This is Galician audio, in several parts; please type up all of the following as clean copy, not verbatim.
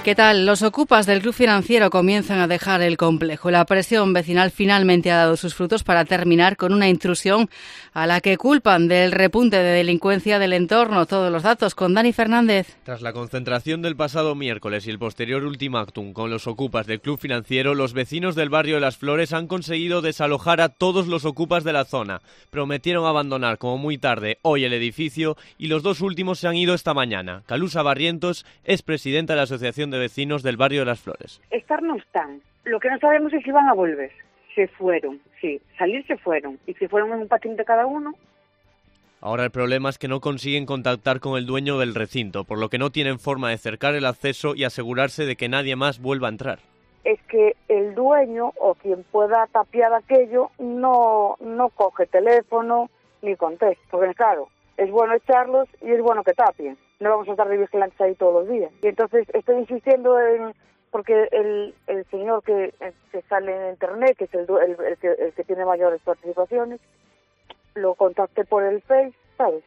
¿Qué tal? Los ocupas del club financiero comienzan a dejar el complejo. La presión vecinal finalmente ha dado sus frutos para terminar con una intrusión a la que culpan del repunte de delincuencia del entorno. Todos los datos con Dani Fernández. Tras la concentración del pasado miércoles y el posterior ultimátum con los ocupas del club financiero, los vecinos del barrio de Las Flores han conseguido desalojar a todos los ocupas de la zona. Prometieron abandonar como muy tarde hoy el edificio y los dos últimos se han ido esta mañana. Calusa Barrientos es presidenta de la Asociación de Vecinos del barrio de Las Flores. Estar no están. Lo que no sabemos es si van a volver. Se fueron, sí. Salir se fueron. Y se fueron en un patín de cada uno. Ahora el problema es que no consiguen contactar con el dueño del recinto, por lo que no tienen forma de cercar el acceso y asegurarse de que nadie más vuelva a entrar. Es que el dueño o quien pueda tapiar aquello no coge teléfono ni contesta. Porque claro, es bueno echarlos y es bueno que tapien. No vamos a estar de vigilantes ahí todos los días. Y entonces estoy insistiendo porque el señor que sale en internet, que es el que tiene mayores participaciones, lo contacté por el Face, ¿sabes?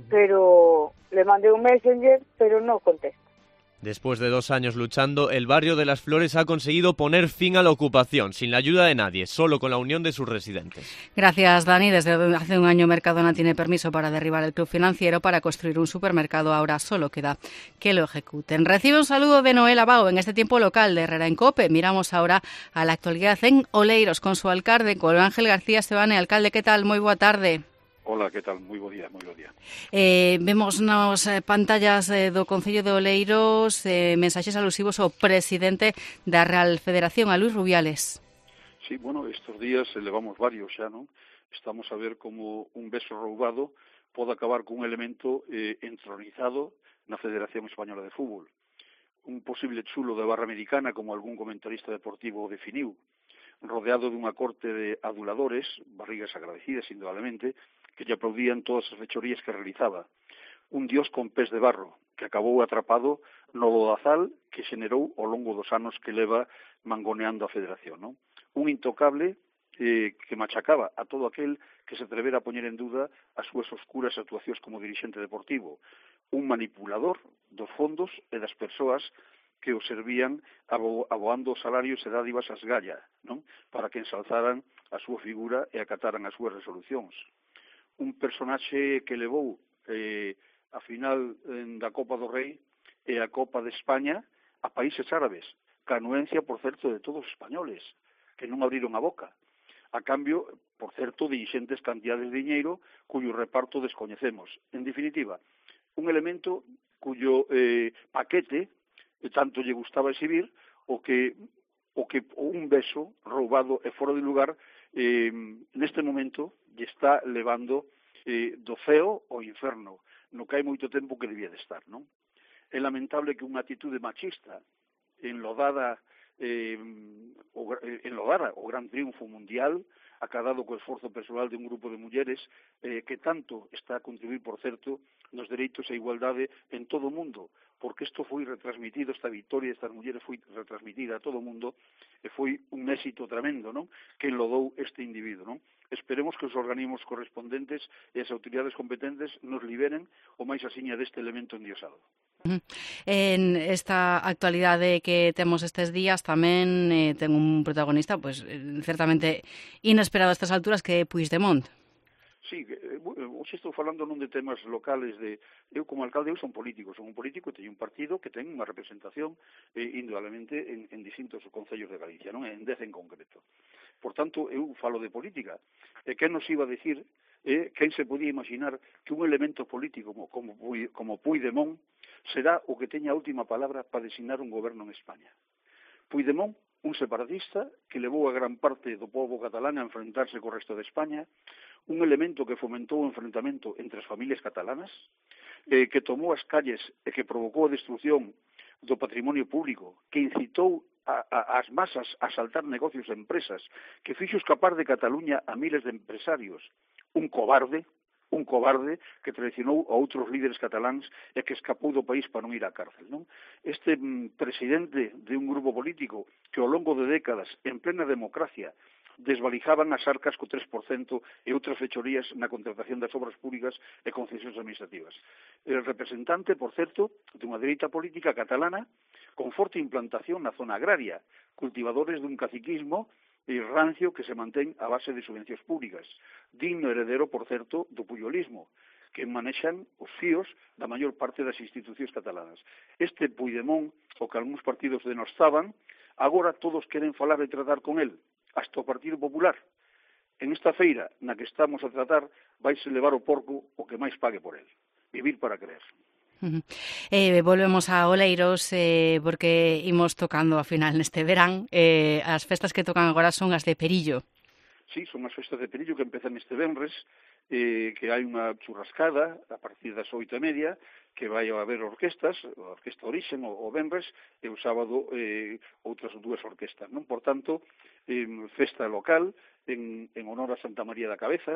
Pero le mandé un Messenger, pero no contesta. Después de 2 años luchando, el barrio de Las Flores ha conseguido poner fin a la ocupación, sin la ayuda de nadie, solo con la unión de sus residentes. Gracias, Dani. Desde hace un año Mercadona tiene permiso para derribar el club financiero para construir un supermercado. Ahora solo queda que lo ejecuten. Recibe un saludo de Noel Abao en este tiempo local de Herrera en Cope. Miramos ahora a la actualidad en Oleiros con su alcalde, con Ángel García Sebane. Alcalde, ¿qué tal? Muy boa tarde. Hola, ¿qué tal? Moi bo día, moi bo día. Vemos nas pantallas do Concello de Oleiros mensaxes alusivos ao presidente da Real Federación, a Luis Rubiales. Sí, bueno, estes días levamos varios xa, non? Estamos a ver como un beso roubado pode acabar cun elemento entronizado na Federación Española de Fútbol. Un posible chulo de barra americana, como algún comentarista deportivo definiu, rodeado dunha corte de aduladores, barrigas agradecidas, indudablemente, que lle aplaudían todas as fechorías que realizaba. Un dios con pés de barro, que acabou atrapado no lodazal que xenerou ao longo dos anos que leva mangoneando a Federación, non? Un intocable que machacaba a todo aquel que se atrevera a poñer en duda as súas oscuras actuacións como dirixente deportivo. Un manipulador dos fondos e das persoas que o servían aboando salarios e dádivas ás galla, non? Para que ensalzaran a súa figura e acataran as súas resolucións. Un personaxe que levou a final da Copa do Rei e a Copa de España a países árabes, ca anuencia, por certo, de todos os españoles, que non abriron a boca, a cambio, por certo, de inxentes cantidades de diñeiro cuyo reparto descoñecemos. En definitiva, un elemento cuyo paquete tanto lle gustaba exhibir o que un beso roubado e fora de lugar neste momento lle está levando do ceo ao inferno, no que hai moito tempo que debía de estar, non? É lamentable que unha actitude machista enlodara o gran triunfo mundial acadado co esforzo persoal de un grupo de mulleres que tanto está a contribuir, por certo, nos dereitos e igualdade en todo o mundo, porque isto foi retransmitido, esta victoria destas mulleres foi retransmitida a todo o mundo e foi un éxito tremendo, non? Que enlodou este individuo, non? Esperemos que os organismos correspondentes e as autoridades competentes nos liberen o máis asiña deste elemento endiosado. En esta actualidade que temos estes días tamén ten un protagonista pues certamente inesperado a estas alturas, que é Puigdemont. Sí, hoxe estou falando non de temas locales eu como alcalde, eu son un político e teño un partido que ten unha representación indudablemente en distintos concellos de Galicia, non? En 10 en concreto. Por tanto, eu falo de política. E que nos iba a decir, quen se podía imaginar que un elemento político como Puigdemont será o que teña a última palabra para designar un goberno en España. Puigdemont, un separatista que levou a gran parte do pobo catalán a enfrentarse co resto de España, un elemento que fomentou o enfrentamento entre as familias catalanas, que tomou as calles e que provocou a destrucción do patrimonio público, que incitou as masas a asaltar negocios e empresas, que fixo escapar de Cataluña a miles de empresarios, un cobarde que traicionou a outros líderes cataláns e que escapou do país para non ir á cárcel, non? Este presidente de un grupo político que ao longo de décadas, en plena democracia, desvalijaban as arcas co 3% e outras fechorías na contratación das obras públicas e concesións administrativas. El representante, por certo, dunha dereita política catalana con forte implantación na zona agraria, cultivadores dun caciquismo rancio que se mantén a base de subvencións públicas, digno heredero, por certo, do puyolismo, que manexan os fíos da maior parte das institucións catalanas. Este Puigdemont, o que algúns partidos denostaban, agora todos queren falar e tratar con el, hasta o Partido Popular. En esta feira na que estamos a tratar, vaise levar o porco o que máis pague por el. Vivir para creer. Volvemos a Oleiros porque imos tocando a final neste verán. As festas que tocan agora son as de Perillo. Sí, son as festas de Perillo que empezan este venres, que hai unha churrascada a partir das 8:30, que vai haber orquestas, a Orquesta Orixen o venres, e o sábado outras dúas orquestas, non? Por tanto, festa local en honor a Santa María da Cabeza,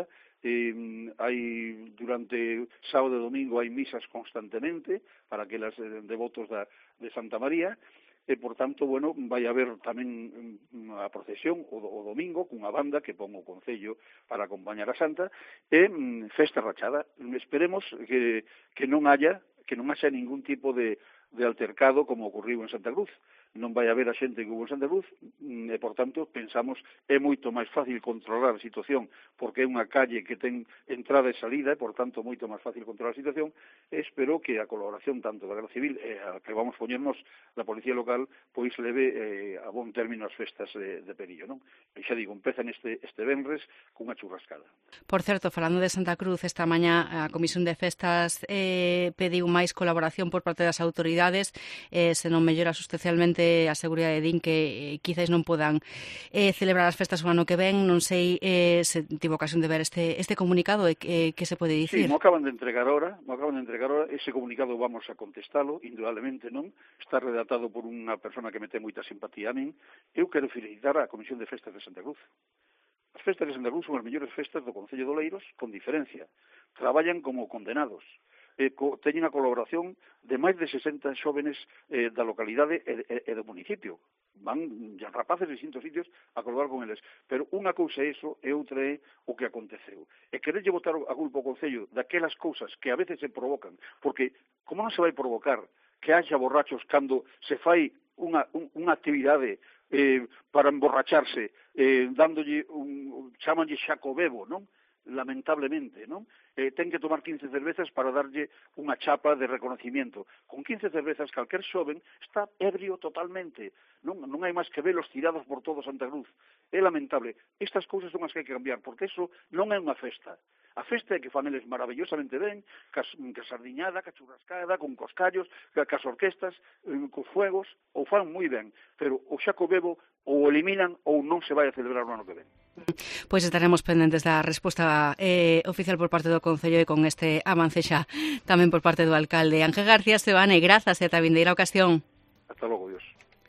hai durante sábado e domingo hai misas constantemente para aquelas devotos de Santa María, e, por tanto, bueno, vai haber tamén a procesión o domingo cunha banda que pon o Concello para acompañar a Santa, e festa rachada. Esperemos que non haya ningún tipo de altercado como ocurriu en Santa Cruz. Non vai haber a xente que hubo en Santa Cruz, e, por tanto, pensamos é moito máis fácil controlar a situación, porque é unha calle que ten entrada e salida, e, por tanto, moito máis fácil controlar a situación. Espero que a colaboración tanto da Garda Civil e a que vamos poñernos da Policía Local, pois leve a bon término as festas de Perillo, non? E xa digo, empezan este venres cunha churrascada. Por certo, falando de Santa Cruz, esta mañá a Comisión de Festas pediu máis colaboración por parte das autoridades, se non mellora sustancialmente a seguridade, din que quizás non podan celebrar as festas o ano que ven. Non sei se tivo ocasión de ver este comunicado e que se pode dicir. Sí, mo acaban de entregar ahora, ese comunicado vamos a contestalo, indudablemente, non? Está redactado por unha persona que me ten moita simpatía a min. Eu quero felicitar a Comisión de Festas de Santa Cruz. As festas de Santa Cruz son as mellores festas do Concello de Oleiros, con diferencia. Traballan como condenados. Teñen a colaboración de máis de 60 xóvenes da localidade e do municipio. Van rapaces de distintos sitios a colaborar con eles. Pero unha cousa é iso e outra é o que aconteceu. E quererlle botar a culpa ao Concello daquelas cousas que a veces se provocan, porque como non se vai provocar que haxa borrachos cando se fai unha actividade para emborracharse, chamanlle xacobebo, non? Lamentablemente, non? Ten que tomar 15 cervezas para darlle unha chapa de reconocimiento. Con 15 cervezas, calquer xoven está ebrio totalmente. Non hai máis que velos tirados por todo Santa Cruz. É lamentable. Estas cousas son as que hai que cambiar, porque eso non é unha festa. A festa é que fan eles maravillosamente ben, ca sardiñada, ca churrascada, con coscallos, cas orquestas, cos fuegos, ou fan moi ben. Pero o xacobebo ou o eliminan ou non se vai a celebrar o ano que ven. Pois estaremos pendentes da resposta oficial por parte do Concello e con este avance xa tamén por parte do alcalde. Ángel García Estebane, grazas e ata a vindeira ocasión. Hasta logo, Dios.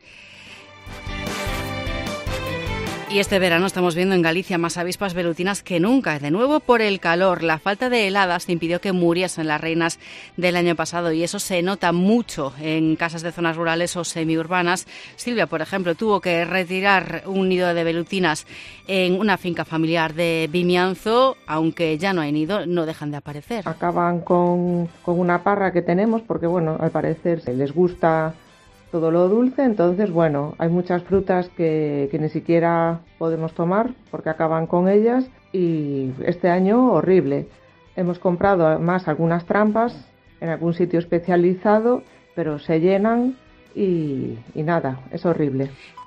Y este verano estamos viendo en Galicia más avispas velutinas que nunca. De nuevo por el calor. La falta de heladas impidió que muriesen las reinas del año pasado y eso se nota mucho en casas de zonas rurales o semiurbanas. Silvia, por ejemplo, tuvo que retirar un nido de velutinas en una finca familiar de Vimianzo, aunque ya no hay nido, no dejan de aparecer. Acaban con una parra que tenemos porque, bueno, al parecer les gusta todo lo dulce, entonces, bueno, hay muchas frutas que ni siquiera podemos tomar porque acaban con ellas y este año horrible. Hemos comprado además algunas trampas en algún sitio especializado, pero se llenan y nada, es horrible.